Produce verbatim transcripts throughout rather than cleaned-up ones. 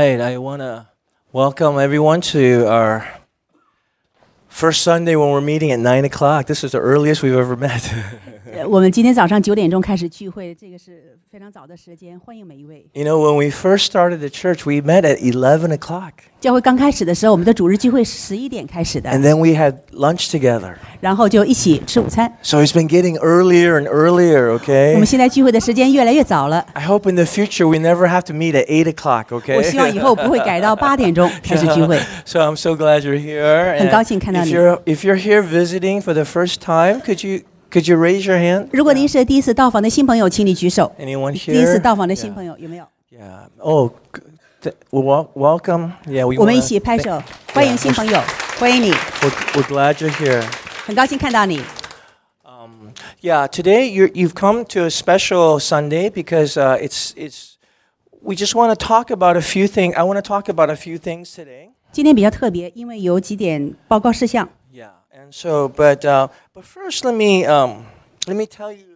right, I want to welcome everyone to our first Sunday when we're meeting at nine o'clock. This is the earliest we've ever met. 我们今天早上九点钟开始聚会，这个是非常早的时间，欢迎每一位。 You know, when we first started the church, we met at eleven o'clock. 教会刚开始的时候，我们的主日聚会是十一点开始的， And then we had lunch together. 然后就一起吃午餐。 So it's been getting earlier and earlier, 我 okay? 们现在聚会的时间越来越早了。 I hope in the future we never have to meet at eight o'clock, 我 okay? 希望以后不会改到八点钟开始聚会。 So I'm so glad you're here. 很 And 高兴看到 if 你。 you're, if you're here visiting for the first time, could you, could you raise your hand? 如果您是第一次到访的新朋友，请你举手。 Anyone 第一次 here? 到访的新朋友有没有？ Yeah. Oh, th- well, welcome. Yeah, we 我们一 wanna 起拍 thank- 手，欢迎新朋友，欢迎你， We're, we're glad you're here. 很高兴看到你。 Yeah, today you're, you've come to a special Sunday because uh, it's it's. We just want to talk about a few things. I want to talk about a few things today. 今天比较特别，因为有几点报告事项。 Yeah, and so, but uh, but first, let me um, let me tell you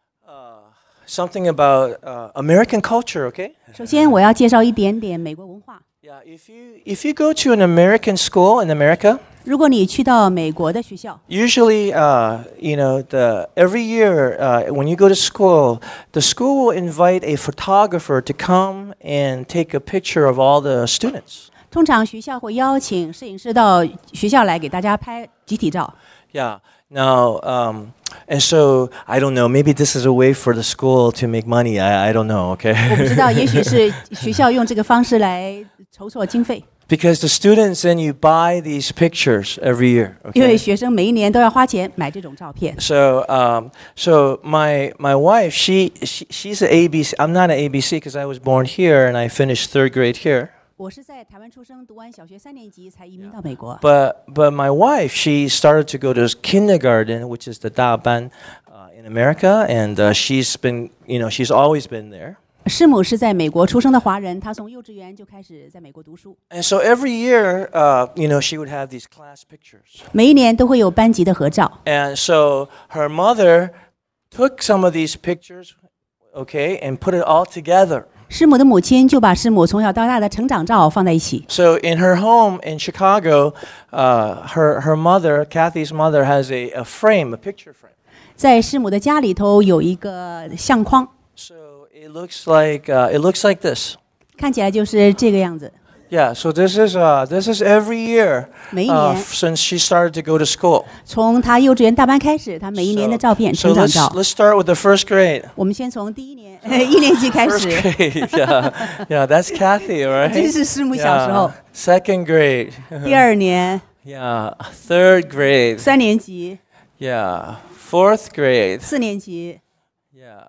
uh, something about uh, American culture. Okay? 首先，我要介绍一点点美国文化。 Yeah, if you if you go to an American school in America. 如果你去到美国的学校， Usually, uh, you know, the every year uh, when you go to school, the school will invite a photographer to come and take a picture of all the students. 通常学校会邀请摄影师到学校来给大家拍集体照。 Yeah. Now, um, and so I don't know. Maybe this is a way for the school to make money. I I don't know. 我 Okay. 不知道，也许是学校用这个方式来筹措经费， Because the students then you buy these pictures every year. 因为 Okay. 学生每一年都要花钱买这种照片。 So, um, so my my wife, she, she she's an A B C. I'm not an A B C because I was born here and I finished third grade here. 我是在台湾出生，读完小学三年级才移民到美国。 But but my wife, she started to go to kindergarten, which is the 大班 uh, in America, and uh, she's been, you know, she's always been there. 师母是在美国出生的华人，她从幼稚园就开始在美国读书， And so every year, uh, you know, she would have these class pictures. 每一年都会有班级的合照。 And so her mother took some of these pictures, okay, and put it all together. 师母的母亲就把师母从小到大的成长照放在一起。 So in her home in Chicago, uh, her her mother, Kathy's mother, has a, a frame, a picture frame. 在师母的家里头有一个相框， So it looks like uh, it looks like this. 看起来就是这个样子。 Yeah. So this is uh, this is every year 每一 uh, 年， since she started to go to school. 从她幼稚园大班开始，她每一年的照片、 So 成长 let's 照。 let's start with the first grade. 我们先从第一年一年级开 First 始， grade. Yeah. Yeah. That's Kathy, all 这 right? 是师母小时候 Yeah.。Second grade. 第二年 Yeah. Third grade. 三年级， Yeah. Fourth grade. 四年级， Yeah.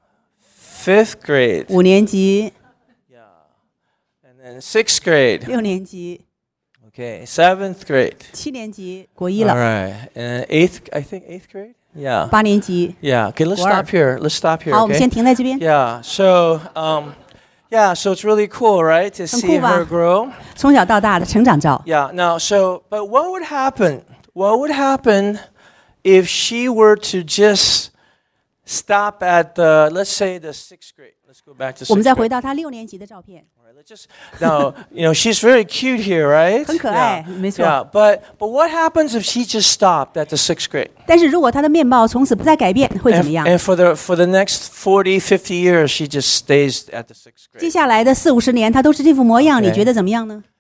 Fifth grade. 五年级， And then sixth grade. 六年级， Okay. Seventh grade. 七年级，国一 All 了， right. And eighth, I think eighth grade. Yeah. 八年级。 Yeah. Okay. Let's Wow. stop here. Let's stop here. 好，我们 Okay. 先停在这边。 Yeah. So, um, yeah. So it's really cool, right, to see 很酷吧？ her grow. 从小到大的成长照。 Yeah. Now, so, but what would happen? What would happen if she were to just stop at the, let's say, the sixth grade? Let's go back to 我们 sixth 再回 grade. 到她六年级的照片， All right, let's just now. You know, she's very cute here, right? 很可爱，没错。 Yeah. But but what happens if she just stopped at the sixth grade? 但是如果她的面貌从此不再改变，会怎 And, 么样？ and for the for the next forty, fifty years, she just stays at the sixth 接 grade. 下来的四五十年，她都是这副模样， Okay. 你觉得怎么样呢？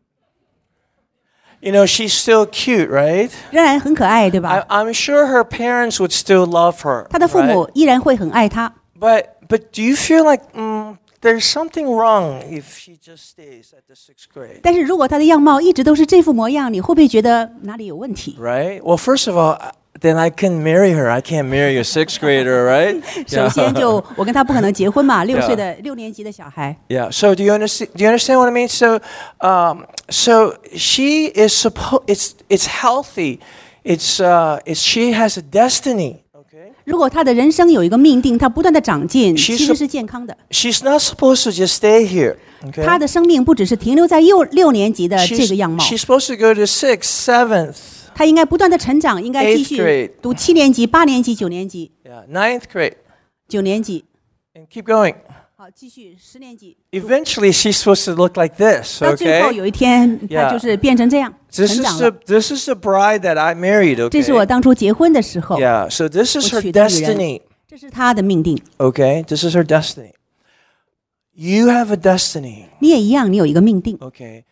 You know, she's still cute, right? 仍然很可爱，对 I, 吧？ I'm sure her parents would still love her. 她的父 right? 母依然会很爱她。 But but do you feel like mm, there's something wrong if she just stays at the sixth grade? 但是如果她的样貌一直都是这副模样，你会不会觉得哪里有问题？ Right? Well, first of all, then I can marry her. I can't marry a sixth grader, right? 首先就我跟她不可能结婚嘛，六 Yeah. 岁的六年级的小孩。 Yeah. So do you understand? Do you understand what I mean? So, um, so she is supposed. It's it's healthy. It's uh, it's she has a destiny. Okay. 如果她的人生有一个命定，她不断的长进， She's 其实是健康的。 She's not supposed to just stay here. Okay. 她的生命不只是停留在幼六年级的这 She's, 个样貌， she's supposed to go to sixth, seventh, 她应该不断的成长，应该继 Eighth 续 grade. 读七年级、八年级、九年级、 yeah, ninth grade, 九年级。 and keep going. 好，继续十年级。 Eventually, she's supposed to look like this, 到最后 okay? 有一天，她 Yeah. 就是变成这样， This 成 is 长 the 了。 this is the bride that I married, 这是我 okay? 当初结婚的时候， Yeah, so this is her 我娶的女人。 destiny, 这是她的命定。 okay? This is her destiny. You have a destiny, 你也一样，你有一个命定。 okay?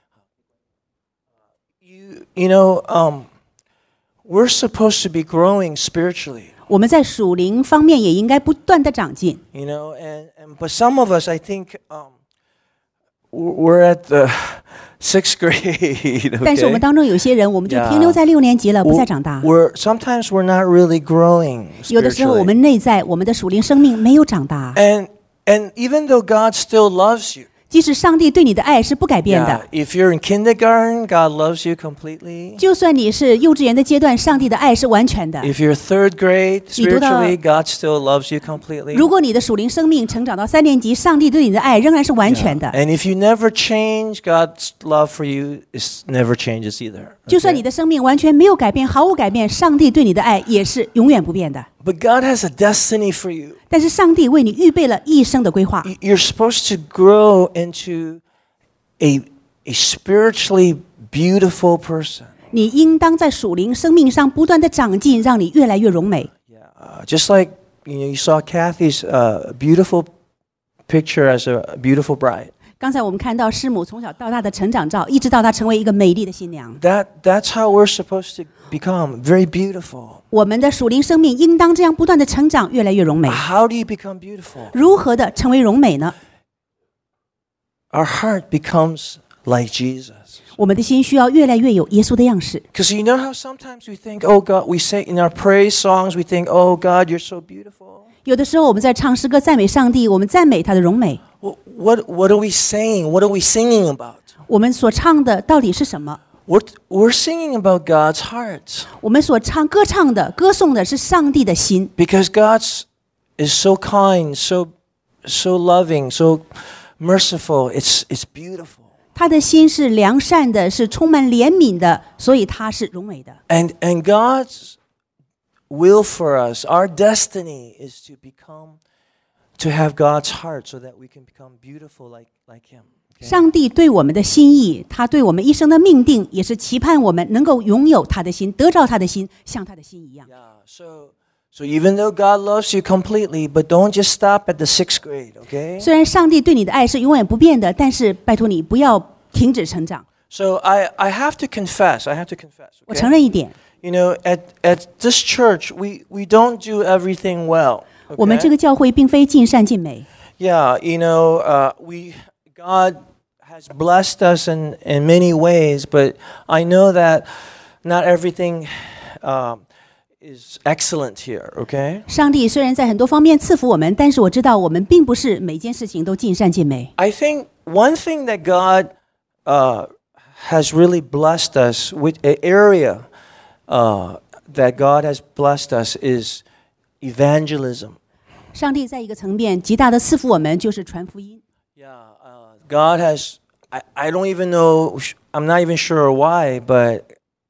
You you know, um, we're supposed to be growing spiritually, 我们在属灵方面也应该不断的长进。 you know, and, and but some of us, I think, um, we're at the sixth grade, 但是我们 okay? 当中有些人，我们就 Yeah. 停留在六年级了，不再长大。 We're sometimes we're not really growing 有的时候，我 spiritually. 们内在我们的属灵生命没有长大。 And and even though God still loves you, 即使上帝对你的爱是不改变 yeah, 的， if you're in kindergarten, God loves you completely. 就算你是幼稚园的阶段，上帝的爱是完全的。 If you're third grade 你读到- spiritually, God still loves you completely. 如果你的属灵生命成长到三年级，上帝对你的爱仍然是完全的。 And if you never change, God's love for you is never changes either. 就算 okay? 你的生命完全没有改变，毫无改变，上帝对你的爱也是永远不变的。 But God has a destiny for you. 但是上帝为你预备了一生的规划， Y- You're supposed to grow into a a spiritually beautiful person. 你应当在属灵生命上不断的长进，让你越来越荣美。 Uh, just like you know, you saw Kathy's uh, beautiful picture as a beautiful bride. 刚才我们看到师母从小到大的成长照，一直到她成为一个美丽的新娘。 That that's how we're supposed to become, very beautiful. 我们的属灵生命应当这样不断的成长，越来越荣美。 How do you become beautiful? 如何的成为荣美呢？ Our heart becomes like Jesus. 我们的心需要越来越有耶稣的样式。 Because you know how sometimes we think, oh God, we say in our praise songs, we think, oh God, you're so beautiful. 有的时候我们在唱诗歌赞美上帝，我们赞美他的荣美。 What what, what are we saying? What are we singing about? 我们所唱的到底是什么？ We're, we're singing about God's heart. 我们所唱歌唱的、歌颂的是上帝的心， Because God's is so kind, so so loving, so merciful. It's it's beautiful. 他的心是良善的，是充满怜悯的，所以他是荣美的。 And and God's will for us, our destiny is to become to have God's heart so that we can become beautiful like like him. Okay? 上帝对我们的心意，他对我们一生的命定，也是期盼我们能够拥有他的心，得着他的心，像他的心一样。 Yeah. So so even though God loves you completely, but don't just stop at the sixth grade, okay? 虽然上帝对你的爱是永远不变的，但是拜托你不要停止成长。 So I I have to confess, I have to confess. 我 Okay? 承认一点， You know, at at this church, we we don't do everything well. 我们 okay? 这个教会并非尽善尽美。 Yeah, you know, uh, we God has blessed us in, in many ways, but I know that not everything um, is excellent here, okay? 上帝虽然在很多方面赐福我们，但是我知道我们并不是每件事情都尽善尽美。 I think one thing that God uh, has really blessed us with, an area uh, that God has blessed us is evangelism. 上帝在一个层面极大的赐福我们，就是传福音。 Yeah, uh, God has. I, I don't even know. I'm not even sure why, but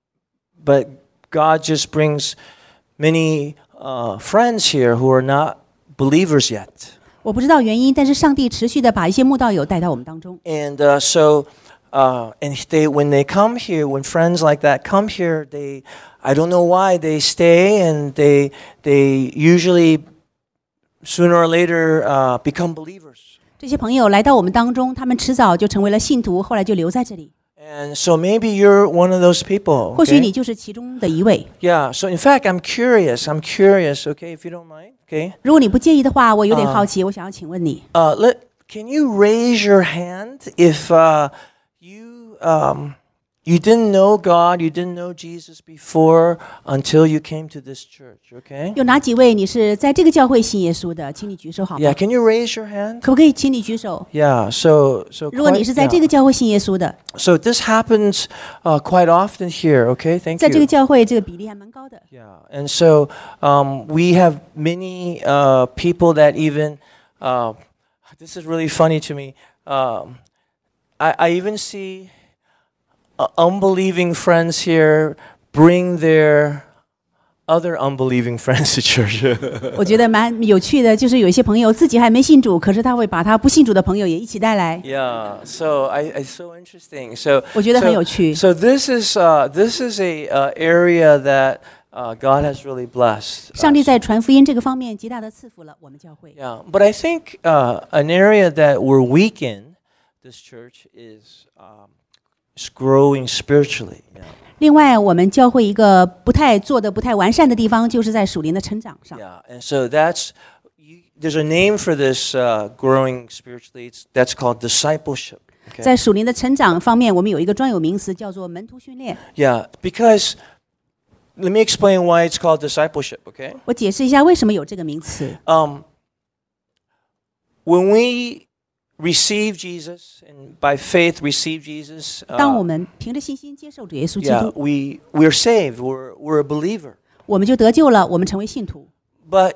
but God just brings many uh, friends here who are not believers yet, 我不知道原因，但是上帝持续的把一些慕道友带到我们当中。 and uh, so uh, and they when they come here, when friends like that come here, they I don't know why they stay, and they they usually sooner or later uh, become believers. 这些朋友来到我们当中，他们迟早就成为了信徒，后来就留在这里。 And so maybe you're one of those people. 或许 okay? 你就是其中的一位。 Yeah, so in fact, I'm curious. I'm curious, okay, if you don't mind, okay? 如果你不介意的话，我有点好奇，我想要请问你， Uh, let, can you raise your hand if uh, you um, you didn't know God, you didn't know Jesus before until you came to this church, okay? 有哪几位你是在这个教会信耶稣的？请你举手好吗？ Yeah, can you raise your hand? 可不可以请你举手？ Yeah, so so 如果你 quite- 是在 yeah. 这个教会信耶稣的， So this happens uh, quite often here, okay? Thank 在这个 you. 教会这个比例还蛮高的。 Yeah, and so um, we have many uh, people that even, uh, this is really funny to me. Um, I, I even see uh, unbelieving friends here bring their other unbelieving friends to church. 我觉得蛮有趣的，就是有一些朋友自己还没信主，可是他会把他不信主的朋友也一起带来。 Yeah, so I, it's so interesting. So, 我觉得很有 so, 趣。 so this is uh, this is a uh, area that uh, God has really blessed. 上帝在传福音这个方面极大的赐福了我们教会。 Yeah, but I think uh, an area that we're weak in this church is um, is growing spiritually. Yeah. 另外，我们教会一个不太做的不太完善的地方，就是在属灵的成长上。 Yeah, and so that's you, there's a name for this uh, growing spiritually. It's, that's called discipleship. Okay? 在属灵的成长方面，我们有一个专有名词叫做门徒训练。 Yeah, because let me explain why it's called discipleship. Okay. 我解释一下为什么有这个名词。 Um, when we receive Jesus and by faith receive Jesus, 当我 uh, 们凭着信心接受主耶稣基 yeah, 督， we we're saved. We're we're a believer. 我们就得救了，我们成为信徒。 But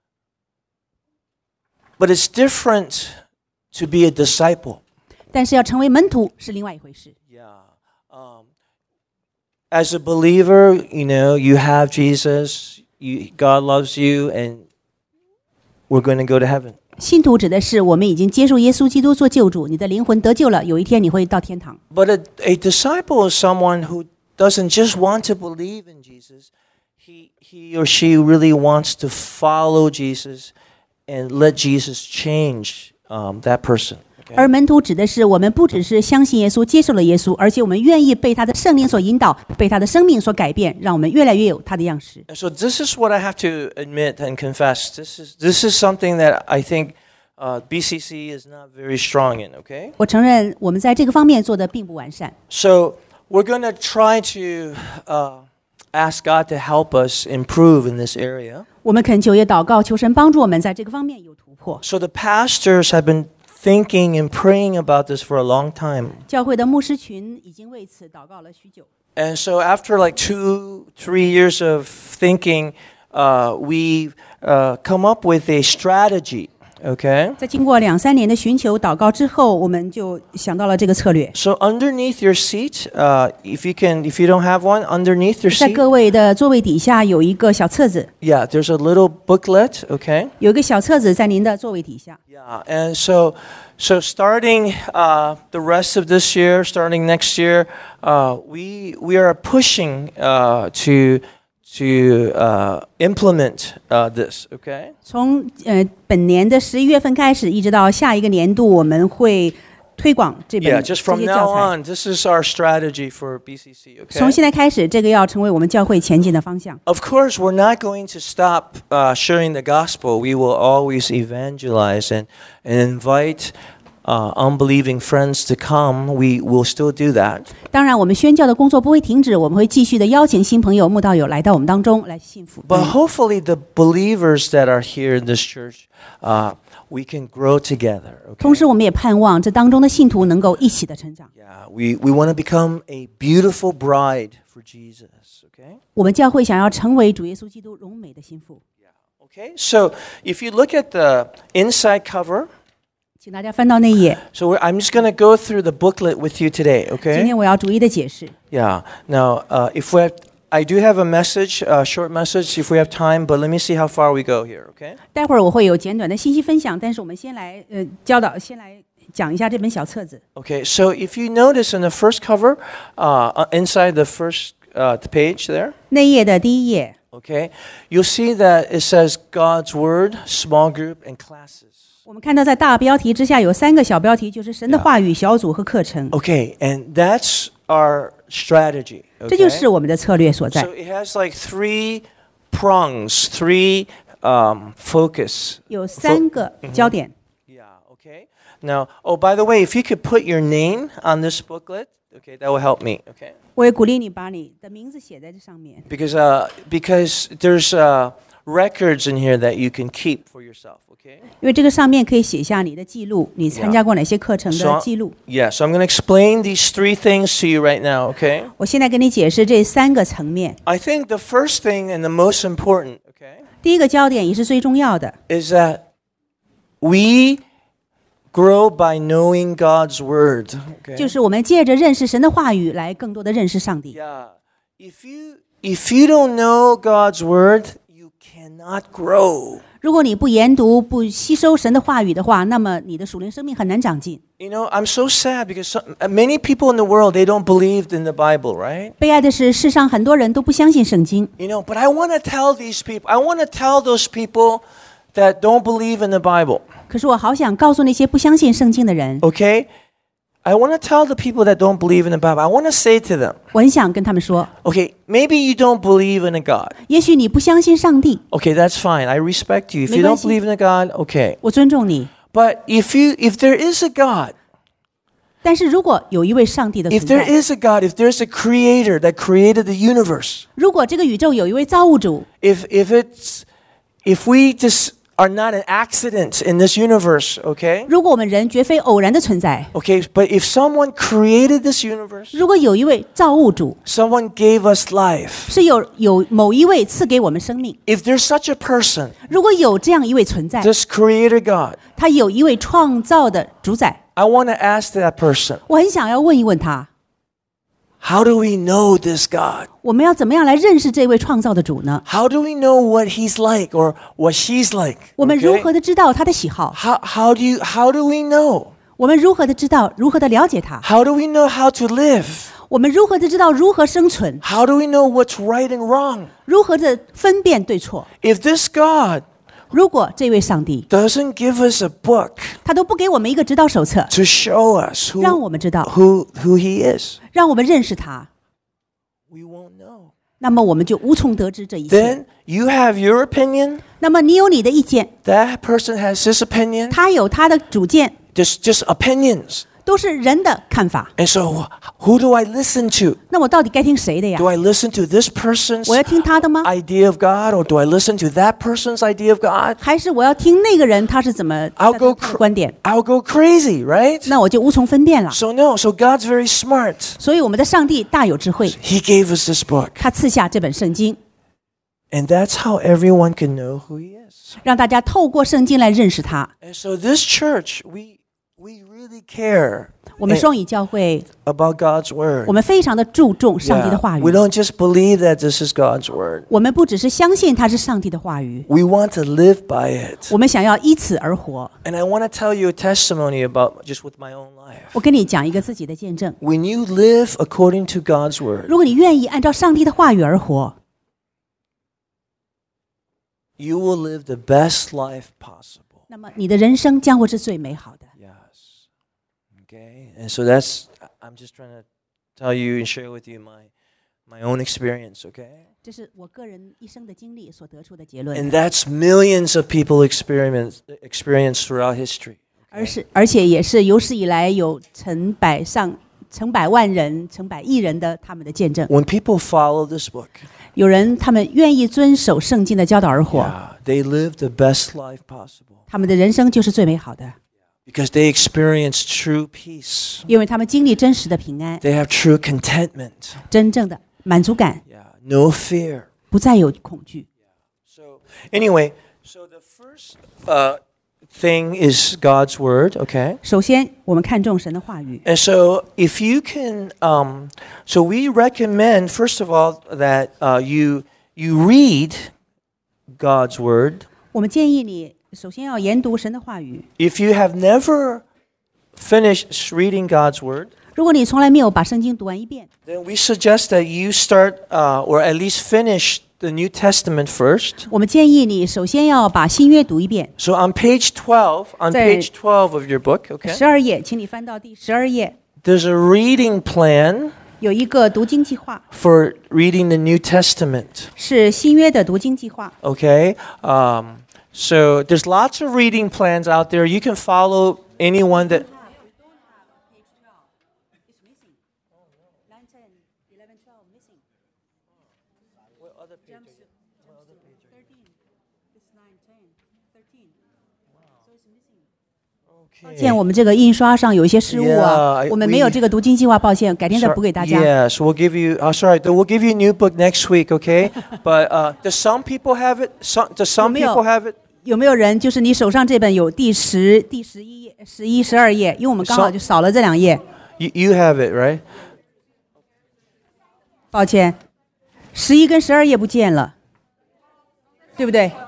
but it's different to be a disciple. 但是要成为门徒是另外一回事。 Yeah. Um, as a believer, you know, you have Jesus, you, God loves you, and we're going to go to heaven. 信徒指的是我们已经接受耶稣基督做救主，你的灵魂得救了，有一天你会到天堂。 But a, a disciple is someone who doesn't just want to believe in Jesus. He, he or she really wants to follow Jesus and let Jesus change um, that person. Okay? 而门徒指的是我们不只是相信耶稣，接受了耶稣，而且我们愿意被他的圣灵所引导，被他的生命所改变，让我们越来越有他的样式。 And so this is what I have to admit and confess. This is this is something that I think uh, B C C is not very strong in. Okay, 我承认我们在这个方面做的并不完善， so we're going to try to uh, ask God to help us improve in this area. 我们恳求也祷告，求神帮助我们在这个方面有突破。 So the pastors have been thinking and praying about this for a long time. 教会的牧师群已经为此祷告了许久。 And so after like two, three years of thinking, uh, we uh, come up with a strategy. Okay. 在经过两三年的寻求祷告之后，我们就想到了这个策略。 So underneath your seat, uh, if you can, if you don't have one, underneath your 在 seat, 各位的座位底下有一个小册子， yeah, there's a little booklet. Okay. 有一个小册子在您的座位底下。 Yeah, and so, so starting uh, the rest of this year, starting next year, uh, we we are pushing uh, to to uh, implement uh, this. Okay. 从呃本年的十一月份开始，一直到下一个年度，我们会推广这本 Yeah, 这 just from 些 now 教材。 on, this is our strategy for B C C. 从 Okay. 现在开始，这个要成为我们教会前进的方向。 Of course, we're not going to stop uh, sharing the gospel. We will always evangelize and and invite uh, unbelieving friends to come. We will still do that. 当然，我们宣教的工作不会停止，我们会继续的邀请新朋友、慕道友来到我们当中来信福。 But hopefully, the believers that are here in this church, uh, we can grow together. 同 Okay? 时，我们也盼望这当中的信徒能够一起的成长。 Yeah, we, we want to become a beautiful bride for Jesus. Okay? 我们教会想要成为主耶稣基督荣美的心腹。 Okay? So if you look at the inside cover, 请大家翻到那一页。 so we're, I'm just going to go through the booklet with you today. 今 Okay? 天我要逐一的解释。 Yeah. Now, uh, if we have, I do have a message, a short message, if we have time. But let me see how far we go here. Okay? 待会儿我会有简短的信息分享，但是我们先来呃教导，先来讲一下这本小册子。 Okay. So if you notice in the first cover, uh, inside the first uh, page there, 那一页的第一页， okay, you'll see that it says God's Word, small group, and classes. 我们看到在大标题之下有三个小标题，就是神的话语、小组和课程。 Okay, and that's our strategy. 这就 Okay? 是我们的策略所在 So。it has like three prongs, three um, focus. 有三个焦点。 Yeah, okay. Now, oh, by the way, if you could put your name on this booklet, okay, that will help me, okay? 我也鼓励你把你的名字写在这上面， Because uh, because there's uh, records in here that you can keep for yourself, okay? 因为这个上面可以写下你的记录，你参加过哪些课程的 So- 记录。 Yeah, so I'm going to explain these three things to you right now, okay? 我现在跟你解释这三个层面。 I think the first thing and the most important, okay, 第一个焦点也是最重要的， is that we grow by knowing God's word, okay? 就是我们借着认识神的话语来更多的认识上帝。 Yeah. If you if you don't know God's word, you cannot grow. 如果你不研读、不吸收神的话语的话，那么你的属灵生命很难长进。 You know, I'm so sad because some, many people in the world, they don't believe in the Bible, right? 悲哀的是，世上很多人都不相信圣经。 You know, but I want to tell these people, I want to tell those people that don't believe in the Bible. 可是我好想告诉那些不相信圣经的人， Okay? I want to tell the people that don't believe in the Bible, I want to say to them, 我很想跟他们说， okay, maybe you don't believe in a God. 也许你不相信上帝， Okay, that's fine. I respect you. If you don't 没关系。 believe in a God, okay. 我尊重你。 But if you if there is a God, 但是如果有一位上帝的 if 存 there 在， is a God, if there's a creator that created the universe, 如果这个宇宙有一位造物主， if if it's if we just are not an accident in this universe, okay? 如果我们人绝非偶然的存在， Okay, but if someone created this universe, 如果有一位造物主， someone gave us life. 是有有某一位赐给我们生命， If there's such a person, 如果有这样一位存在， this creator God, 他有一位创造的主宰， I want to ask that person, 我很想要问一问他， how do we know this God? 我们要怎么样来认识这位创造的主呢？ How do we know what he's like or what she's like? 我们如 Okay? 何的知道他的喜好？ How how do you how do we know? 我们如何的知道如何的了解他？ How do we know how to live? 我们如何的知道如何生存？ How do we know what's right and wrong? 如何的分辨对错？ If this God 如果这位上帝 doesn't give us a book 他都不给我们一个指导手册， to show us 让 who 我们知道， who who he is, 让我们认识他， we won't know. 那么我们就无从得知这一切。 Then you have your opinion, 那么你有你的意见， that person has his opinion, 他有他的主见， just just opinions. 都是人的看法。 And so who do I listen to? 那我到底该听谁的呀 Do？I listen to this person's 我要听他的吗？ idea of God, or do I listen to that person's idea of God? 还是我要听那个人他是怎么 I'll go 他的观点？ I'll go crazy, right? 那我就无从分辨了。 So no, so God's very smart. 所以我们的上帝大有智慧， He gave us this book. 他赐下这本圣经， And that's how everyone can know who he is. 让大家透过圣经来认识他。 And so this church, we we really care 我们双语教会， about God's word. 我们非常的注重上帝的 Yeah, 话语 we。don't just believe that this is God's word. 我们不只是相信它是上帝的话语， We want to live by it. 我们想要依此而活。 And I want to tell you a testimony about just with my own life. 我跟你讲一个自己的见证： When you live according to God's word, 如果你愿意按照上帝的话语而活， you will live the best life possible. 那么你的人生将会是最美好的。 Yes. Okay. And so that's, I'm just trying to tell you and share with you my my own experience, okay? 这是我个人一生的经历所得出的结论， And that's millions of people experience experience throughout history. 而是而且也是有史以来有成百上成百万人、成百亿人的他们的见证。 When people follow this book, 有人他们愿意遵守圣经的教导而活， yeah, they live the best life possible 他们的人生就是最美好的， because they experience true peace. 因为他们经历真实的平安， They have true contentment. 真正的满足感， Yeah, no fear. 不再有恐惧。 So anyway, so the first uh, thing is God's word, okay? 首先，我们看重神的话语。 And so if you can, um, so we recommend first of all that uh, you you read God's word. 我们建议你首先要研读神的话语。 If you have never finished reading God's word, 如果你从来没有把圣经读完一遍， then we suggest that you start uh, or at least finish the New Testament first. 我们建议你首先要把新约读一遍。 So on page twelve, on 在 page twelve of your book, okay, 十二页，请你翻到第十二页， there's a reading plan 有一个读经计划， for reading the New Testament. 是新约的读经计划。 Okay, um, so there's lots of reading plans out there. You can follow anyone that. Okay. 抱歉，我们这个印刷上有一些失误啊 Yeah, 我们没有 we- 这个读经计划，抱歉，改天再补给大家。 Yes, we'll give you. Oh, sorry, we'll give you a new book next week. Okay, but uh, does some people have it? Some, does some 有没有？ people have it? 有没有人就是你手上这本有第十、第十一页、十一、十二页？因为我们刚好就少了这两页， You, you have it, right? 抱歉。 十一跟十二页不见了，对不对？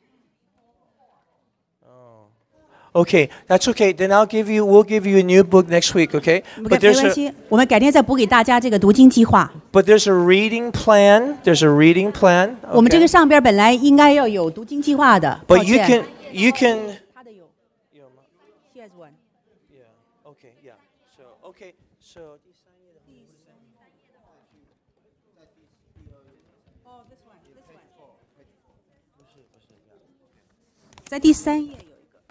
Okay, that's okay. Then I'll give you, we'll give you a new book next week, okay? 没 But there's 关 a, 系，我们改天再补给大家这个读经计划。 but there's a reading plan. There's a reading plan. 我们这 Okay? 个上边本来应该要有读经计划的，抱 But you 歉 can, you can. 他的有。He has one. Yeah. Okay. Yeah. So okay. So. Oh, this one, this one. 在第三页有一个。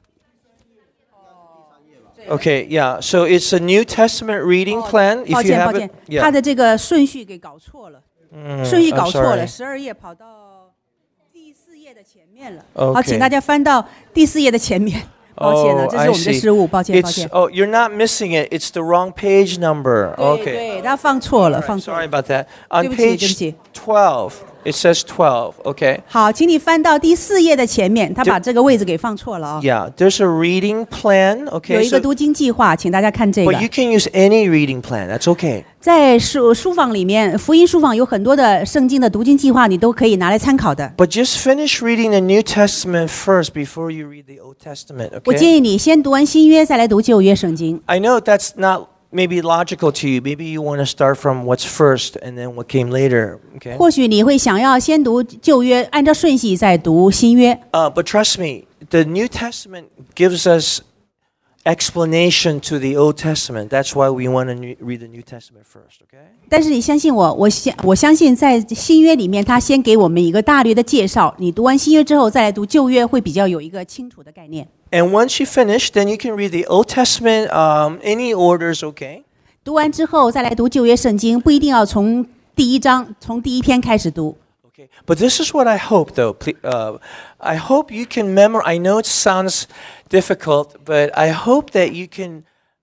Okay. Yeah. So it's a New Testament reading plan. 抱 If you 歉，抱 have 歉 it. 他 Yeah. 的这个顺序给搞错了， Mm, 顺序 I'm 搞错了， sorry. 十二页跑到第四页的前面了。 Okay. 好，请大家翻到第四页的前面。抱歉了， Oh, 这 I 是我们的 see. 失误，抱歉，抱 It's 歉。 oh, you're not missing it. It's the wrong page number. 对 Okay. 对，他放错了， All right, 放错 sorry 了。 about that. On 对不起，对不 page 起。 twelve, it says twelve. Okay. 好，请你翻到第四页的前面，他把这个位置给放错了啊、 Yeah, there's a reading plan. 有 Okay. 一个 So, 读经计划，请大家看这个 but。you can use any reading plan. That's okay. 在书书坊里面，福音书坊有很多的圣经的读经计划，你都可以拿来参考的。 But just finish reading the New Testament first before you read the Old Testament. 我 Okay. 建议你先读完新约，再来读旧约圣经。 I know that's not maybe logical to you. Maybe you want to start from what's first and then what came later. Okay. 或许你会想要先读旧约，按照顺序再读新约。 Uh, but trust me, the New Testament gives us explanation to the Old Testament. That's why we want to new, read the New Testament first. Okay. 但是你相信我，我相我相信在新约里面，他先给我们一个大略的介绍。你读完新约之后，再来读旧约，会比较有一个清楚的概念。 And once you finish, then you can read the Old Testament. Um, any order is okay. 读完之后再来读旧约圣经，不一定要从第一章、从第一篇开始读。 Okay. But this is what I hope, though. Ple- Uh, I hope you can memorize. I know it sounds difficult, but I hope that you can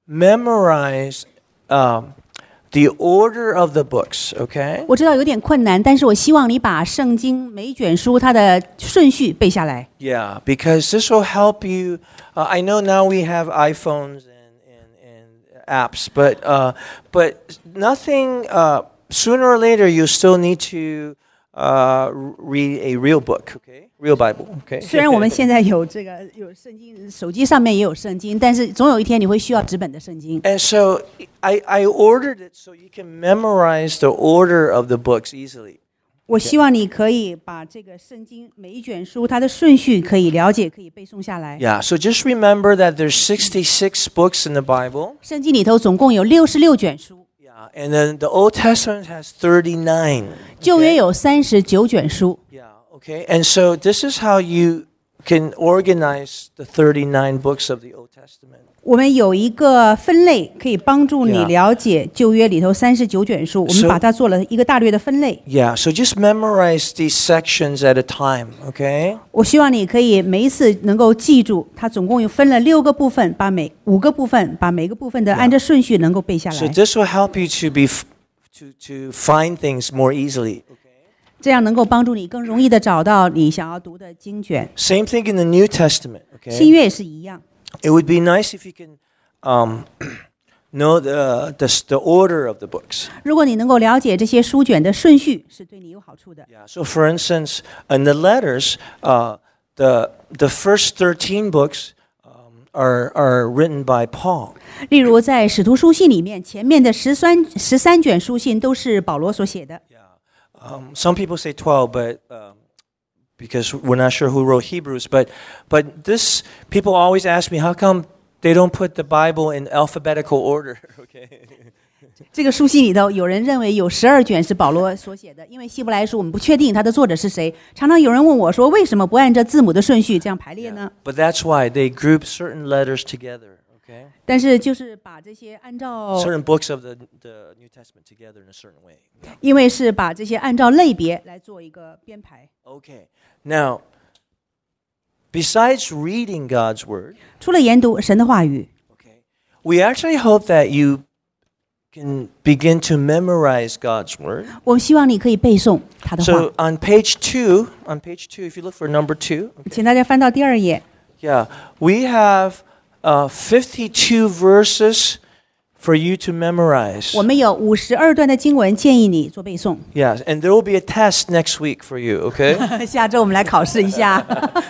memorize um, the order of the books. Okay. 我知道有点困难，但是我希望你把圣经每一卷书它的顺序背下来。 Yeah, because this will help you. Uh, I know now we have iPhones and, and, and apps, but uh, but nothing. Uh, sooner or later, you still need to uh, read a real book. Okay, real Bible. Okay. 虽然我们现在有这个有圣经，手机上面也有圣经，但是总有一天你会需要纸本的圣经。 And so I, I ordered it so you can memorize the order of the books easily. 我希望你可以把这个圣经每一卷书它的顺序可以了解，可以背诵下来。 Yeah, so just remember that there's sixty-six books in the Bible. 圣经里头总共有六十六卷书， Yeah, and then the Old Testament has thirty-nine. 旧约有三十九卷书。 Yeah, okay. And so this is how you can organize the thirty-nine books of the Old Testament. 我们有一个分类，可以帮助你 Yeah. 了解旧约里头三十九卷书。我们 So- 把它做了一个大略的分类。 Yeah, so just memorize these sections at a time, okay? 我希望你可以每一次能够记住，它总共有分了六个部分，把每五个部分，把每个部分的按照顺序能够背下 So 来， this will help you to be f- to to find things more easily. 这样能够帮助你更容易的找到你想要读的经卷。 Same thing in the New Testament, 新 okay? 约也是一样。 It would be nice if you can um, know the, the the order of the books. 如果你能够了解这些书卷的顺序，是对你有好处的。 Yeah. So, for instance, in the letters, uh, the the first thirteen books um, are are written by Paul. 例如在使徒书信里面，前面的十三十三卷书信都是保罗所写的。 Um, some people say twelve, but um, because we're not sure who wrote Hebrews, but but this people always ask me, how come they don't put the Bible in alphabetical order? Okay. 这个书信里头，有人认为有十二卷是保罗所写的，因为希伯来书我们不确定它的作者是谁。常常有人问我说，为什么不按照字母的顺序这样排列呢？ But that's why they group certain letters together. Okay. 但是就是把这些按照， Certain books of the the New Testament together in a certain way. 因为是把这些按照类别来做一个编排。 Okay. Now, besides reading God's word, 除了研读神的话语， okay, we actually hope that you can begin to memorize God's word. 我们希望你可以背诵他的话。 So on page two, on page two, if you look for number two, 请大家翻到第二页， yeah, we have uh, fifty-two verses for you to memorize. 我们有五十二段的经文，建议你做背诵。 Yes, and there will be a test next week for you, okay? 下周我们来考试一下。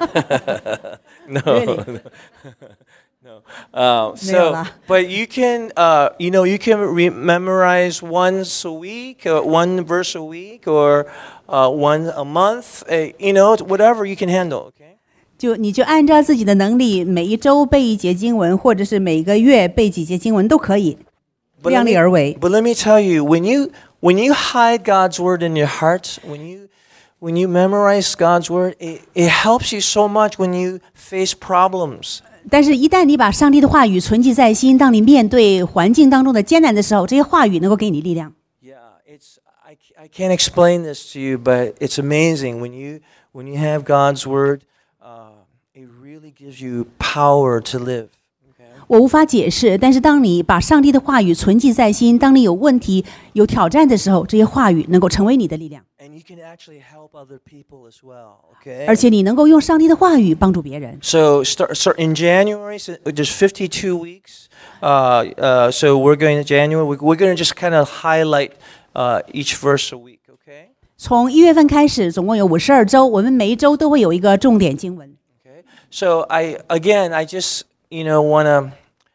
No. Really? No. Um, so, but you can, uh, you know, you can re- memorize once a week, uh, one verse a week, or uh, one a month. Uh, you know, whatever you can handle. Okay. 就你就按照自己的能力，每一周背一节经文，或者是每个月背几节经文都可以， But 量 let 力 me, 而为。 but let me tell you, when you when you hide God's word in your heart, when you when you memorize God's word, it, it helps you so much when you face problems. 但是，一旦你把上帝的话语存记在心，当你面对环境当中的艰难的时候，这些话语能够给你力量。 Yeah, it's I, I can't explain this to you, but it's amazing when you when you have God's word, uh, it really gives you power to live. 我无法解释，但是当你把上帝的话语存记在心，当你有问题、有挑战的时候，这些话语能够成为你的力量。 And you can actually help other people as well, okay? 而且你能够用上帝的话语帮助别人。 So start, start in January, so there's fifty-two weeks. Uh, uh, so we're going to January. We're, we're going to just kind of highlight uh, each verse a week, okay? 从一月份开始，总共有五十二周，我们每一周都会有一个重点经文。 Okay. So I again, I just you know want to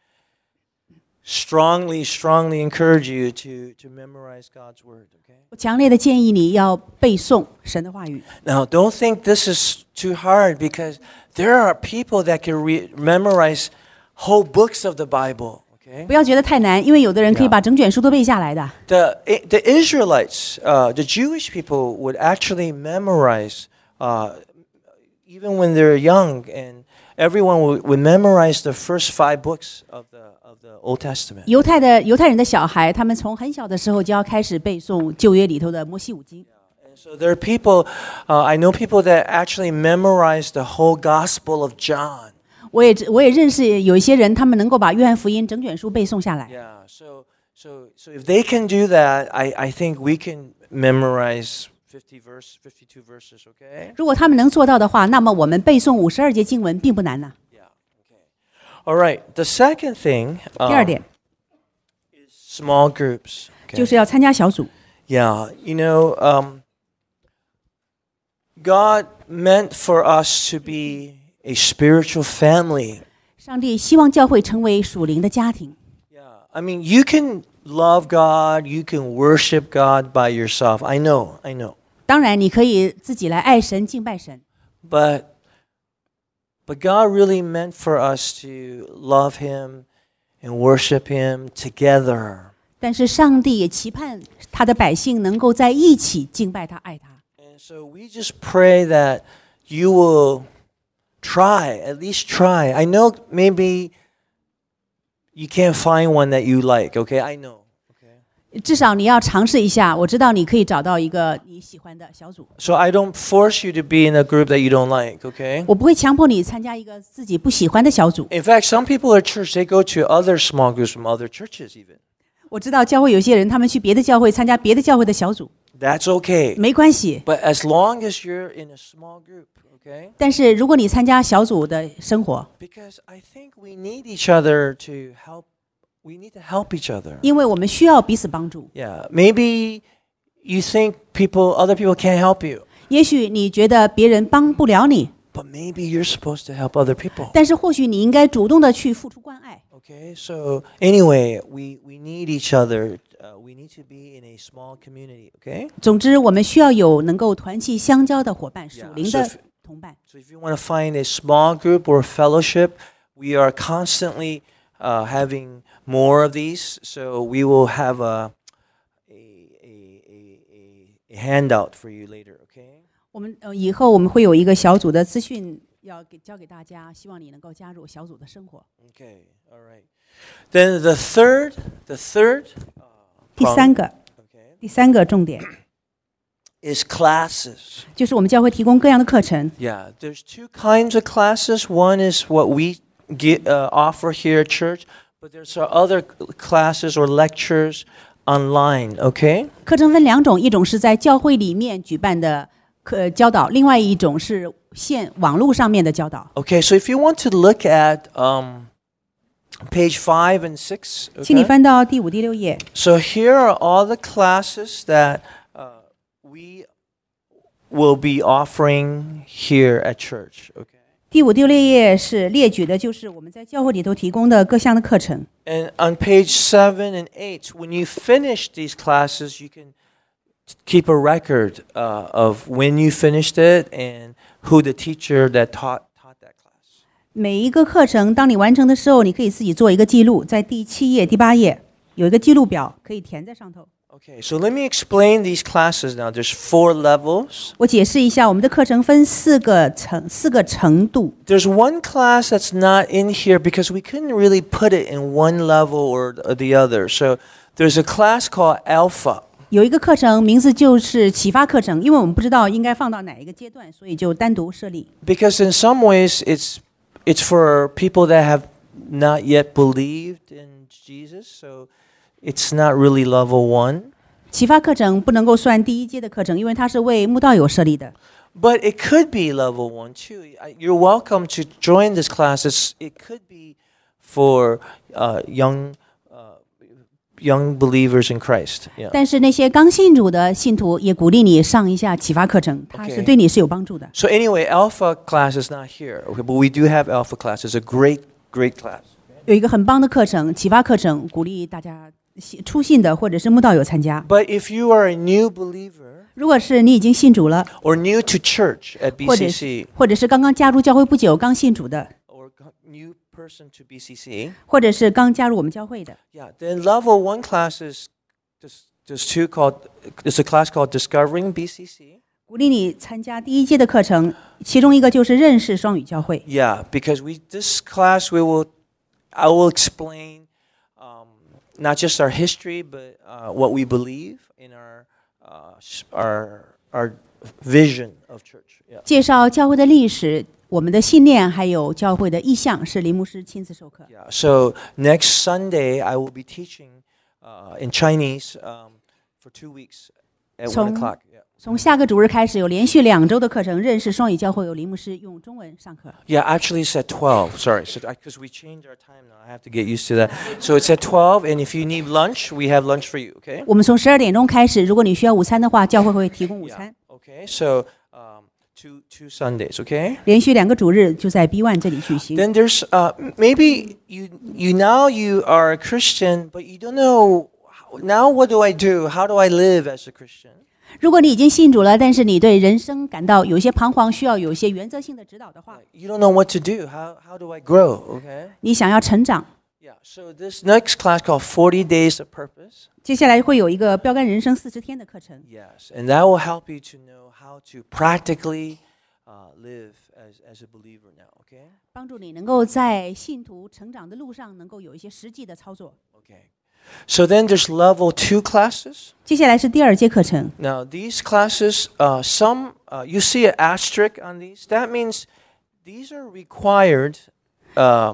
strongly, strongly encourage you to to memorize God's word, okay? 我强烈的建议你要背诵神的话语。 Now, don't think this is too hard because there are people that can re- memorize whole books of the Bible. Okay? 不要觉得太难，因为有的人可以把整卷书都背下来的。 The the Israelites, uh, the Jewish people, would actually memorize uh, even when they're young, and everyone would, would memorize the first five books of the of the Old Testament. 犹太的犹太人的小孩，他们从很小的时候就要开始背诵旧约里头的摩西五经。 So there are people, uh, I know people that actually memorize the whole Gospel of John. 我也我也认识有一些人，他们能够把约翰福音整卷书背诵下来。 Yeah, so so so if they can do that, I, I think we can memorize fifty verse, fifty-two verses, okay? 如果他们能做到的话，那么我们背诵五十二节经文并不难呢。 Yeah, okay. All right, the second thing 第二 um, 点 is small groups. 就 Okay? 是要参加小组。 Yeah, you know, um, God meant for us to be a spiritual family. 上帝希望教会成为属灵的家庭。 Yeah, I mean, you can love God, you can worship God by yourself. I know, I know. 当然，你可以自己来爱神、敬拜神， But but God really meant for us to love him and worship him together. 但是上帝也期盼他的百姓能够在一起敬拜他、爱他。 And so we just pray that you will try, at least try. I know maybe you can't find one that you like, okay? I know. Okay. 至少你要尝试一下，我知道你可以找到一个你喜欢的小组。 So I don't force you to be in a group that you don't like, okay? 我不会强迫你参加一个自己不喜欢的小组。 In fact, some people at church, they go to other small groups from other churches even. 我知道教会有些人，他们去别的教会参加别的教会的小组， That's okay. 没关系。 But as long as you're in a small group, okay? 但是如果你参加小组的生活， Because I think we need each other to help. We need to help each other. 因为我们需要彼此帮助。 Yeah. Maybe you think people, other people can't help you, 也许你觉得别人帮不了你， but maybe you're supposed to help other people. 但是或许你应该主动的去付出关爱。 Okay. So anyway, we we need each other. Uh, we need to be in a small community. Okay. 总之，我们需要有能够团契相交的伙伴，属 Yeah, 灵 so 的 if- 同伴。 So if you want to find a small group or fellowship, we are constantly uh, having more of these. So we will have a a, a, a, a handout for you later, okay? 我们呃以后我们会有一个小组的资讯要给交给大家，希望你能够加入小组的生活。 Okay, all right. Then the third, the third 第三个， okay, 第三个重点 is classes. 就是我们教会提供各样的课程。 Yeah, there's two kinds of classes. One is what we get, uh, offer here at church, but there's other classes or lectures online, okay? 课程分两种，一种是在教会里面举办的课教导，另外一种是线网络上面的教导。 Okay, so if you want to look at um, page five and six. 请你 Okay? 翻到第五、第六页。 So here are all the classes that uh, we will be offering here at church. Okay? 第五、第六页是列举的，就是我们在教会里头提供的各项的课程。 And on page seven and eight, when you finish these classes, you can keep a record uh, of when you finished it and who the teacher that taught taught that class. 每一个课程，当你完成的时候，你可以自己做一个记录，在第七页、第八页有一个记录表，可以填在上头。 Okay, so let me explain these classes now. There's four levels. 我解释一下，我们的课程分四个层四个程度。 There's one class that's not in here because we couldn't really put it in one level or the other. So there's a class called Alpha. 有一个课程名字就是启发课程，因为我们不知道应该放到哪一个阶段，所以就单独设立。 Because in some ways it's it's for people that have not yet believed in Jesus. So it's not really level one. 启发课程不能够算第一阶的课程，因为它是为慕道友设立的。 But it could be level one too. I- You're welcome to join this class. It's, it could be for uh, young uh, young believers in Christ. Yeah. 但是那些刚信主的信徒也鼓励你上一下启发课程，它是 Okay. 对你是有帮助的。 So anyway, Alpha class is not here. Okay, but we do have Alpha class. It's a great, great class. 有一个很棒的课程，启发课程，鼓励大家初信的或者是慕道友参加。 But if you are a new believer 如果是你已经信主了， or new to church at 或者 B C 是 C 或者是刚刚加入教会不久、刚信主的， or go- new person to B C C, 或者是刚加入我们教会的， yeah, then level one class is there's, there's two called there's a class called Discovering B C C. 鼓励你参加第一阶的课程，其中一个就是认识双语教会。 Yeah, because we this class we will I will explain um, not just our history but uh, what we believe in our uh, sh- our our vision of church. Yeah. 介绍教会的历史、我们的信念，还有教会的意向，是林牧师亲自授课。 Yeah. So next Sunday I will be teaching uh, in Chinese um, for two weeks at one Song- o'clock. Yeah. 从下个主日开始，有连续两周的课程，认识双语教会，有林牧师用中文上课。 Yeah, actually it's at twelve. Sorry, because we changed our time now. I have to get used to that. So it's at twelve, and if you need lunch, we have lunch for you. Okay. 我们从十二点钟开始，如果你需要午餐的话，教会会提供午 Yeah. 餐。 Okay. So um, two two Sundays. Okay. 连续两个主日就在 B one 这里举行。 Then there's uh, maybe you you now you are a Christian, but you don't know how, now what do I do? How do I live as a Christian? 如果你已经信主了，但是你对人生感到有一些彷徨，需要有一些原则性的指导的话， You don't know what to do. How how do I grow? Okay. 你想要成长， Yeah. So this next class called forty Days of Purpose. 接下来会有一个标杆人生四十天的课程， Yes, and that will help you to know how to practically uh, live as as a believer now. Okay. 帮助你能够在信徒成长的路上能够有一些实际的操作。 Okay. So then there's level two classes. 接下来是第二节课程， Now these classes, uh, some uh, you see an asterisk on these. That means these are required. Uh,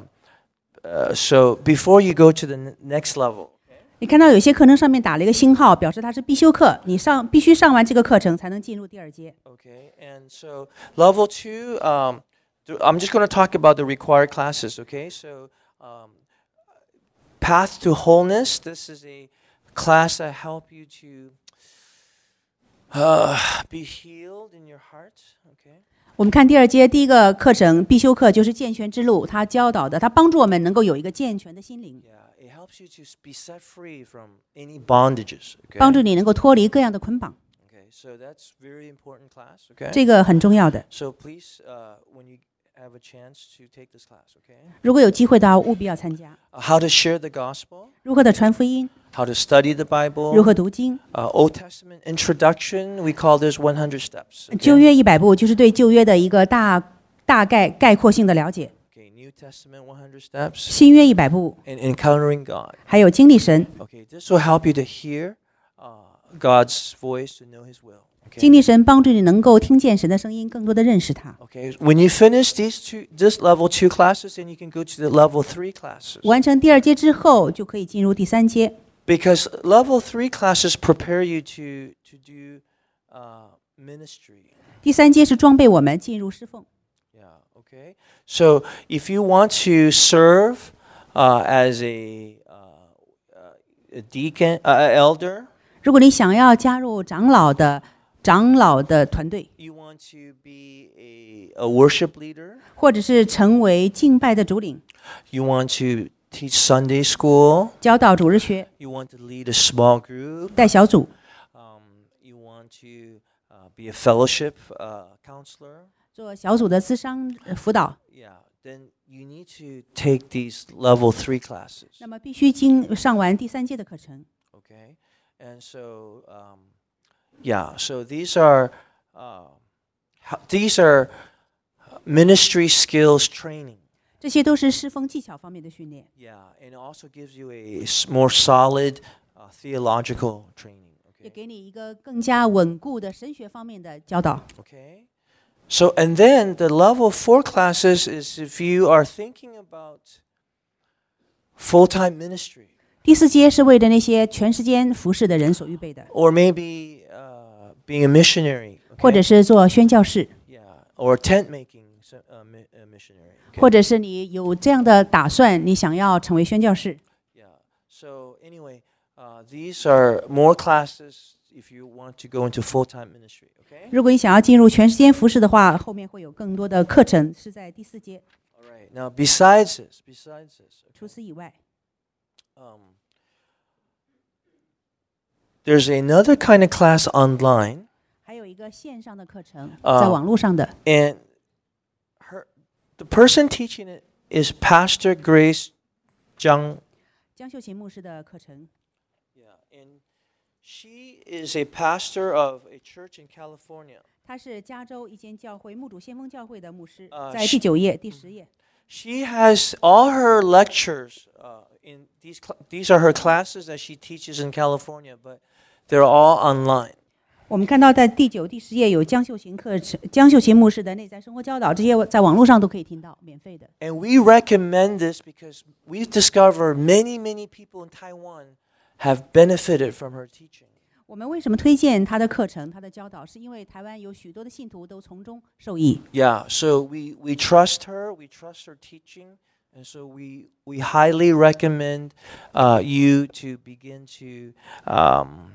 uh, so before you go to the n- next level. 你看到有些课程上面打了一个星号，表示它是必修课，你上必须上完这个课程才能进入第二阶。 Okay, and so level two. Um, th- I'm just going to talk about the required classes. Okay, so um, Path to Wholeness. This is a class that help you to uh, be healed in your heart. Okay. 我们看第二阶第一个课程必修课就是健全之路，它教导的，它帮助我们能够有一个健全的心灵， Yeah, it helps you to be set free from any bondages. Okay. 帮助你能够脱离各样的捆绑， Okay, so that's very important class. Okay. 这个很重要的。 So please, uh, when you have a chance to take this class, okay? 如果有机会的话，务必要参加。 Uh, how to share the gospel, 如何的传福音， how to study the 如 Bible, 何读经， uh, Old Testament introduction. We call this one hundred steps. 旧 Okay? 约一百步就是对旧约的一个大大概概括性的了解， Okay, New Testament one hundred steps 新约一百步， and encountering God. 还有经历神。 Okay, this will help you to hear uh, God's voice, to know His will. 经 Okay. 历神帮助你能够听见神的声音，更多的认识他。 Okay. When you finish these two, this level two classes, then you can go to the level three classes. 完成第二阶之后，就可以进入第三阶。 Because level three classes prepare you to to do uh, ministry. 第三阶是装备我们进入侍奉。 Yeah. Okay. So if you want to serve uh, as a, uh, uh, a deacon, uh, elder. 如果你想要加入长老的长老的团队， You want to be a, a worship leader. 或者是成为敬拜的主领， You want to teach Sunday school. 教导主日学， You want to lead a small group. 带小组， Um, you want to uh, be a fellowship uh, counselor. 做小组的咨商呃辅导。 Yeah, then you need to take these level three classes. 那么必须经上完第三届的课程。 Okay, and so um, yeah, so these are uh, how, these are ministry skills training. 这些都是侍奉技巧方面的训练， Yeah, and it also gives you a s- more solid uh, theological training. 也 Okay, 给你一个更加稳固的神学方面的教导。 okay. So and then the level four classes is if you are thinking about full-time ministry. 第四阶是为了那些全时间服侍的人所预备的， Or maybe uh, being a missionary, 或者 okay? 是做宣教士， Yeah, or tent making so- uh, mi- uh, missionary. Okay? 或者是你有这样的打算，你想要成为宣教士。 Yeah. So anyway, uh, these are more classes if you want to go into full-time ministry. Okay. 如果你想要进入全时间服侍的话，后面会有更多的课程是在第四阶。 All right. Now, besides this, besides this, 除此以外， um, there's another kind of class online, 还有一个线上的课程， 啊在网络上的。 and her, the person teaching it is Pastor Grace Zhang. 江秀琴牧师的课程， Yeah, and she is a pastor of a church in California. 他是加州一间教会牧主先锋教会的牧师， 啊在第九页、第十页。 She has all her lectures. Uh, in these cl- these are her classes that she teaches in California, but they're all online. 我们看到在第九、第十页有江秀琴课程，江秀琴牧师的内在生活教导，这些在网络上都可以听到，免费的。 And we recommend this because we've discovered many, many people in Taiwan have benefited from her teaching. 我们为什么推荐他的课程、他的教导？是因为台湾有许多的信徒都从中受益。 Yeah, so we, we trust her, we trust her teaching, and so we we highly recommend uh, you to begin to um,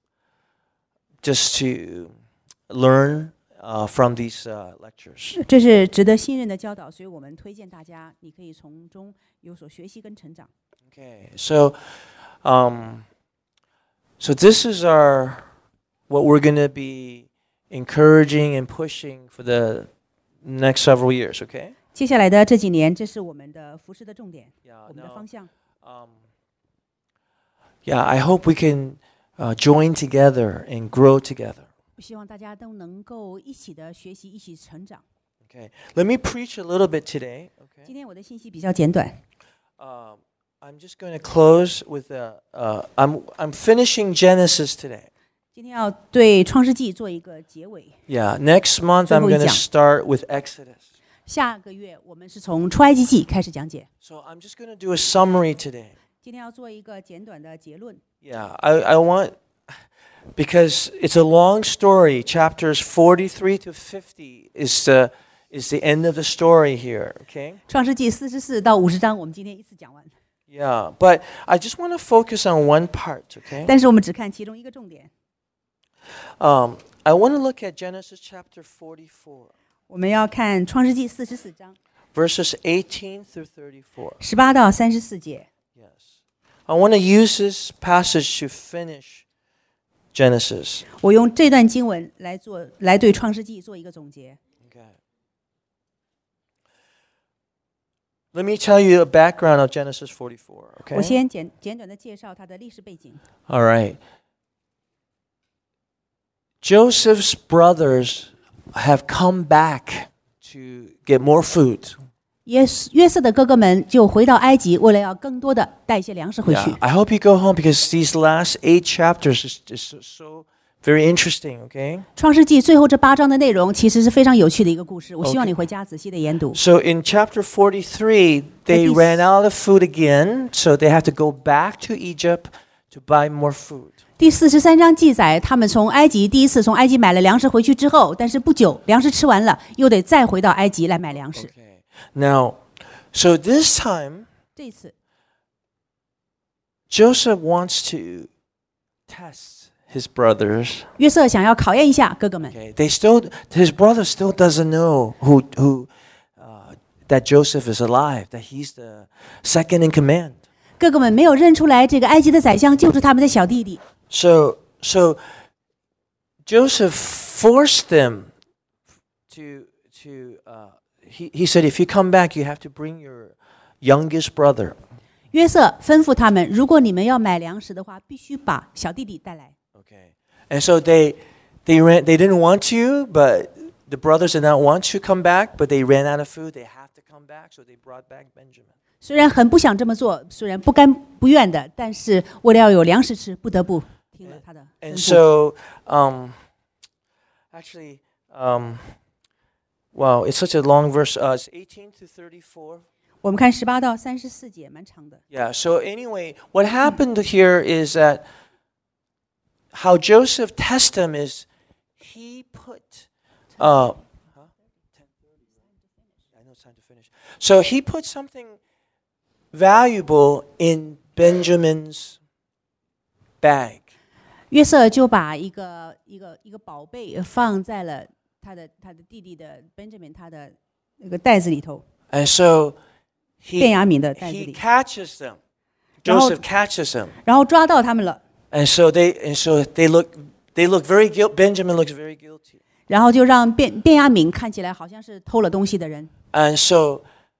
just to learn uh, from these uh, lectures. 这是值得信任的教导，所以我们推荐大家，你可以从中有所学习跟成长。 Okay, so um, so this is our what we're going to be encouraging and pushing for the next several years. Okay. 接下来的这几年，这是我们的服饰的重点， Yeah. 我们的 Now, 方向。 um, yeah, I hope we can uh, join together and grow together. 希望大家都能够一起的学习，一起成长。 Okay. Let me preach a little bit today. 今 Okay. 天我的信息比较简短， Um, I'm just going to close with a. Uh, I'm I'm finishing Genesis today. 今天要对创世纪做一个结尾。 Yeah. Next month I'm 最后一 going to 讲。 start with Exodus. 下个月我们是从出埃及记开始讲解， So I'm just going to do a summary today. 今天要做一个简短的结论。 Yeah, I, I want, because it's a long story. Chapters forty-three to fifty is the is the end of the story here. Okay. 创世纪四十四到五十章，我们今天一次讲完， Yeah, but I just want to focus on one part. Okay. 但是我们只看其中一个重点。 Um, I want to look at Genesis chapter forty-four, 我们要看创世纪四十四章 verses eighteen through thirty-four. 十八到三十四节。 Yes. I want to use this passage to finish Genesis. 我用这段经文来做，来对创世纪做一个总结。 Okay. Let me tell you a background of Genesis forty-four. 我 Okay. 先简简短的介绍它的历史背景。 All right. Joseph's brothers have come back to get more food. 约约瑟的哥哥们就回到埃及，为了要更多的带一些粮食回去 Yeah,。I hope you go home because these last eight chapters is, is so, so very interesting, okay? 创世纪最后这八章的内容其实是非常有趣的一个故事，我希望 Okay. 你回家仔细的研读。 So in chapter forty-three, they But this- ran out of food again, so they have to go back to Egypt to buy more food. 第四十三章记载，他们从埃及第一次从埃及买了粮食回去之后，但是不久粮食吃完了，又得再回到埃及来买粮食。 Okay. Now, so this time, 这一次， Joseph wants to test his brothers. 约瑟想要考验一下哥哥们， Okay, they still, his brother still doesn't know who who uh, that Joseph is alive, that he's the second in command. 哥哥们没有认出来这个埃及的宰相就是他们的小弟弟， So so Joseph forced them to to uh, he he said, if you come back, you have to bring your youngest brother. 约瑟吩咐他们，如果你们要买粮食的话，必须把小弟弟带来。 Okay, and so they they ran. They didn't want to, but the brothers did not want to come back. But they ran out of food. They have to come back, so they brought back Benjamin. 虽然很不想这么做，虽然不甘不愿的，但是为了要有粮食吃，不得不听了他的吩 And 咐。 so, um, actually, um, wow, it's such a long verse. Uh, it's eighteen to thirty-four. 我们看十八到三十四节，蛮长的。 Yeah. So anyway, what happened here is that how Joseph tested him is he put. Uh, huh? I know it's time to finish. So he put something valuable in Benjamin's bag. 约瑟就把一个一个一个宝贝放在了他的他的弟弟的 Benjamin 他的那个袋子里头， And so 便 he 雅悯的袋子 he 里， catches them. 然后- Joseph catches them. 然后抓到他们了， And so they and so they look they look very guilty. Benjamin looks very guilty. 然后就让便便雅悯看起来好像是偷了东西的人。 And so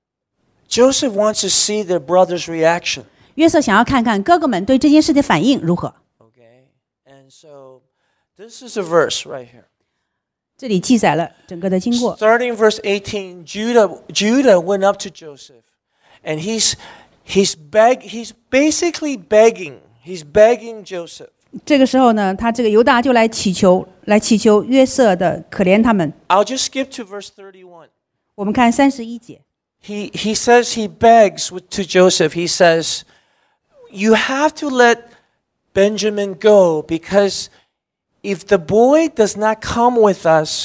Joseph wants to see their brother's reaction. 约瑟想要看看哥哥们对这件事的反应如何。 Okay? And so this is a verse right here. 这里记载了整个的经过。 Starting verse eighteen, Judah Judah went up to Joseph, and he's he's beg he's basically begging. He's begging Joseph. 这个时候呢，他这个犹大就来祈求，来祈求约瑟的可怜他们。 I'll just skip to verse thirty-one. 我们看三十一节， He he says he begs with, to Joseph. He says, "You have to let Benjamin go because if the boy does not come with us,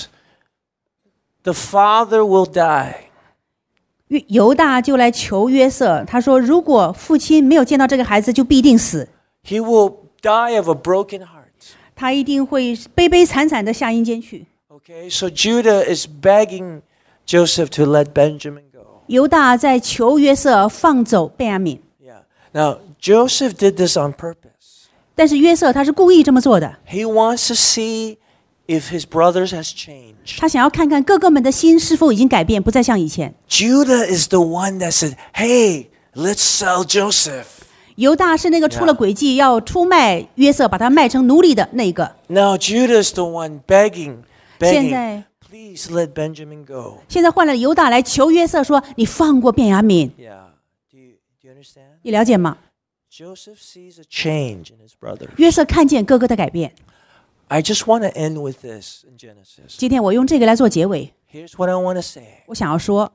the father will die." 约犹大就来求约瑟，他说：“如果父亲没有见到这个孩子，就必定死， He will die of a broken heart. 他一定会悲悲惨惨的下阴间去。” Okay, so Judah is begging Joseph to let Benjamin go. 犹大在求约瑟放走便雅悯， Yeah. Now, Joseph did this on purpose. 但是约瑟他是故意这么做的， He wants to see if his brothers has changed. 他想要看看哥哥们的心是否已经改变，不再像以前。 Judah is the one that said, "Hey, let's sell Joseph." 犹大是那个出了诡计要出卖约瑟，把他卖成奴隶的那个。 Now Judah is the one begging, 现 begging, 在 "Please let Benjamin go." 现在换了犹大来求约瑟说：“你放过便雅悯。 Yeah. Do you, do you understand? ” 你了解吗？ Joseph sees a change in his brothers. 约瑟看见哥哥的改变。 I just want to end with this in Genesis. 今天我用这个来做结尾， Here's what I want to say. 我想要说，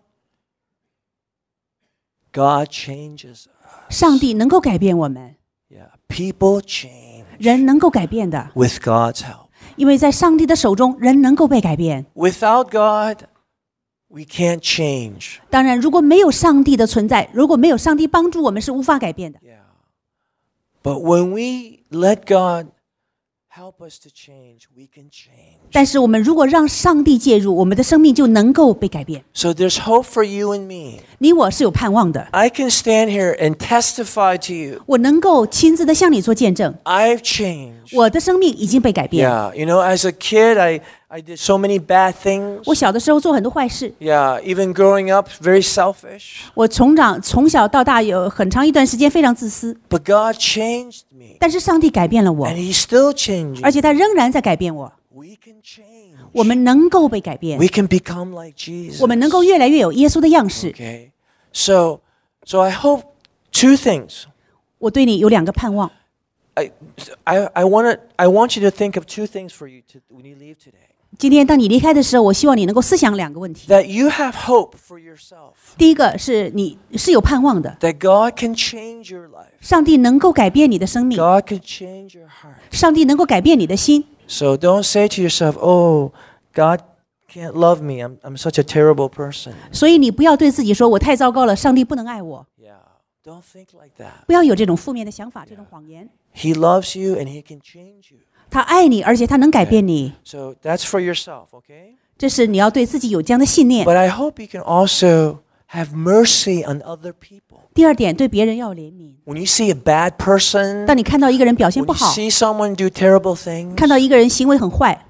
God changes us. 上帝能够改变我们， Yeah. People change 人能够改变的， with God's help. 因为在上帝的手中，人能够被改变。 Without God, we can't change. 当然，如果没有上帝的存在，如果没有上帝帮助我们，是无法改变的。 Yeah. But when we let God help us to change, we can change. 但是我们如果让上帝介入，我们的生命就能够被改变。 So there's hope for you and me. 你我是有盼望的， I can stand here and testify to you. 我能够亲自的向你做见证， I've changed. 我的生命已经被改变。 Yeah. You know, as a kid, I, I did so many bad things. 我小的时候做很多坏事， Yeah. Even growing up, very selfish. 我从长从小到大有很长一段时间非常自私， But God changed me. 但是上帝改变了我， And He's still changing. 而且他仍然在改变我。 We can change. 我们能够被改变， We can become like Jesus. 我们能够越来越有耶稣的样式。 Okay. So, so I hope two things. 我对你有两个盼望， I, I, I want to, I want you to think of two things for you to, when you leave today. 今天当你离开的时候，我希望你能够思想两个问题。 That you have hope for yourself. 第一个是你是有盼望的， That God can change your life. 上帝能够改变你的生命， God can change your heart. 上帝能够改变你的心。 So don't say to yourself, "Oh, God can't love me. I'm, I'm such a terrible person." 所以你不要对自己说：“我太糟糕了，上帝不能爱我。” Yeah. Don't think like that. 不要有这种负面的想法，这种谎言。 He loves you and he can change you. 他爱你，而且他能改变你。 So that's for yourself, okay? 这是你要对自己有这样的信念。 But I hope you can also have mercy on other people. 第二点，对别人要有怜悯。 When you see a bad person, 当你看到一个人表现 when 不 you 好， see someone do terrible things, 看到一个人行为很坏，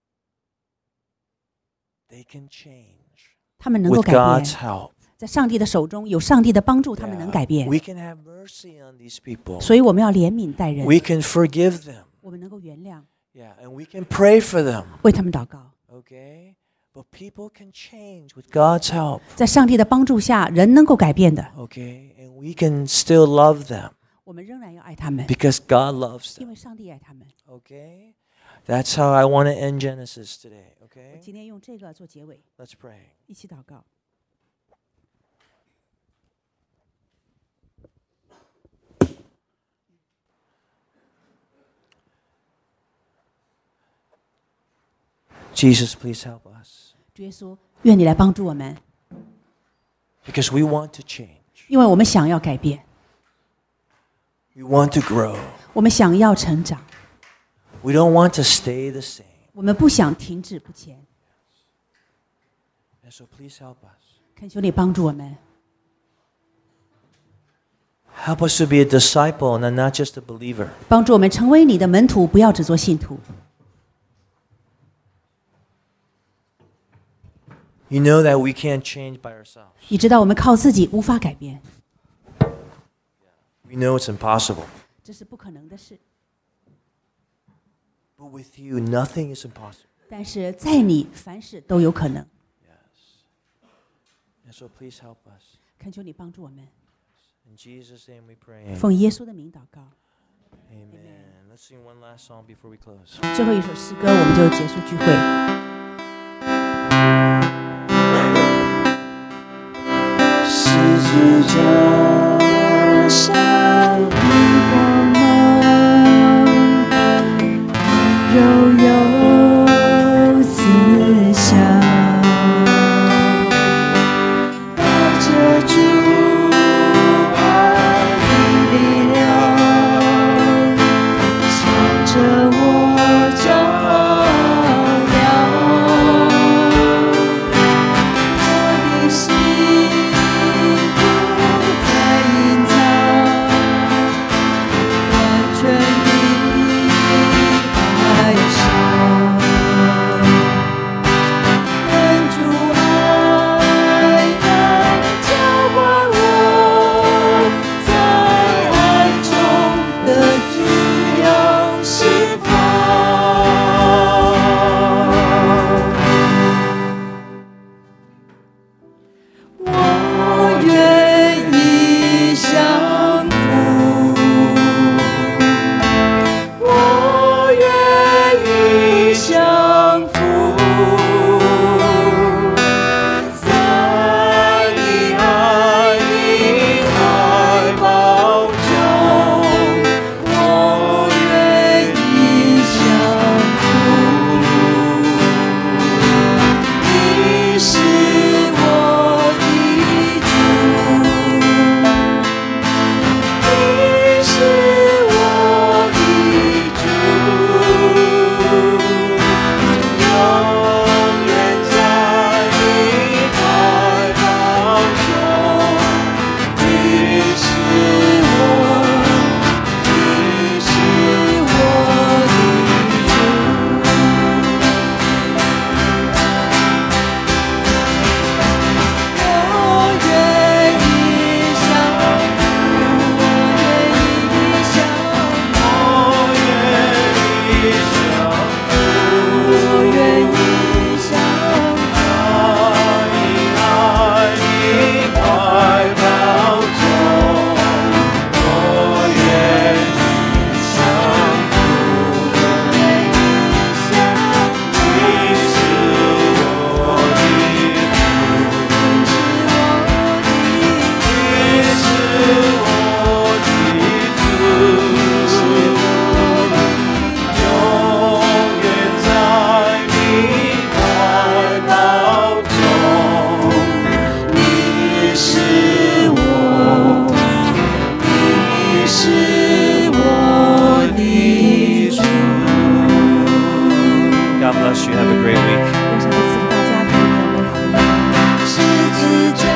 they can change 他们能够 with 改变。 God's help. 在上帝的手中有上帝的帮助，他们能改 Yeah. 变。 We can have mercy on these people. 所以我们要怜悯待人， We can forgive them. 我们能够原谅， Yeah, and we can pray for them. 为他们祷告。 Okay? But people can change with God's help. 在上帝的帮助下，人能够改变的。 Okay? And we can still love them 我们仍然要爱他们， because God loves 因 them. 为上帝爱他们。 Okay? That's how I want to end Genesis today. 我 Okay? 今天用这个做结尾， Let's pray. 一起祷告。 Jesus, please help us 主耶稣，愿你来帮助我们， because we want to change. 因为我们想要改变， We want to grow. 我们想要成长， We don't want to stay the same. 我们不想停滞不前。 And so please help us. 恳求你帮助我们， Help us to be a disciple and not just a believer. 帮助我们成为你的门徒，不要只做信徒。 You know that we can't change by ourselves. 你知道我们靠自己无法改变， We know it's impossible. 这是不可能的事。 But with you, nothing is impossible. 但是在你，凡事都有可能。 And so please help us. 恳求你帮助我们， In Jesus' name we pray. 奉耶稣的名祷告。 Amen. Let's sing one last song before we close. 最后一首诗歌，我们就结束聚会。 十字架上光芒， 悠悠慈祥， 带着主爱的力量，向着我照亮。我的心不再 bless you. Have a great week. 愿上帝赐福大家，祝你有美好的一天。 十字架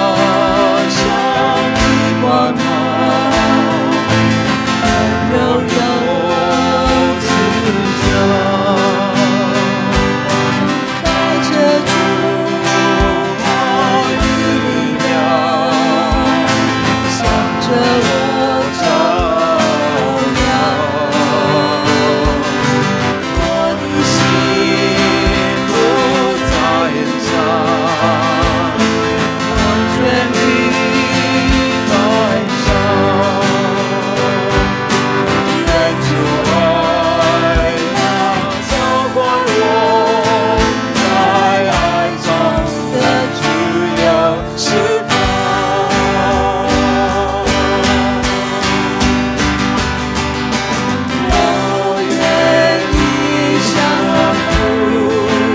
上的光芒，荣耀慈祥，带着主爱的力量，向着我照亮。我的心不再延长，完全的爱上。愿主爱能浇灌我，在爱中的自由释放。我愿意降服，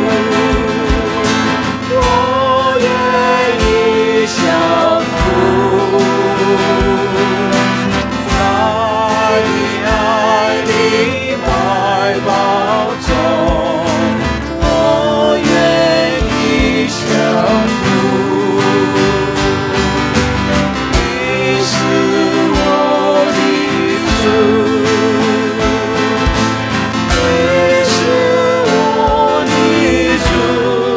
我愿意降服，在你爱的怀抱中，我愿意降服。你是我的主，你是我的主，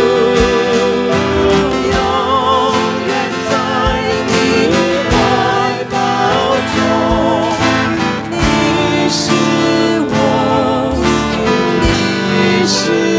永远在你怀抱中。你是我，你是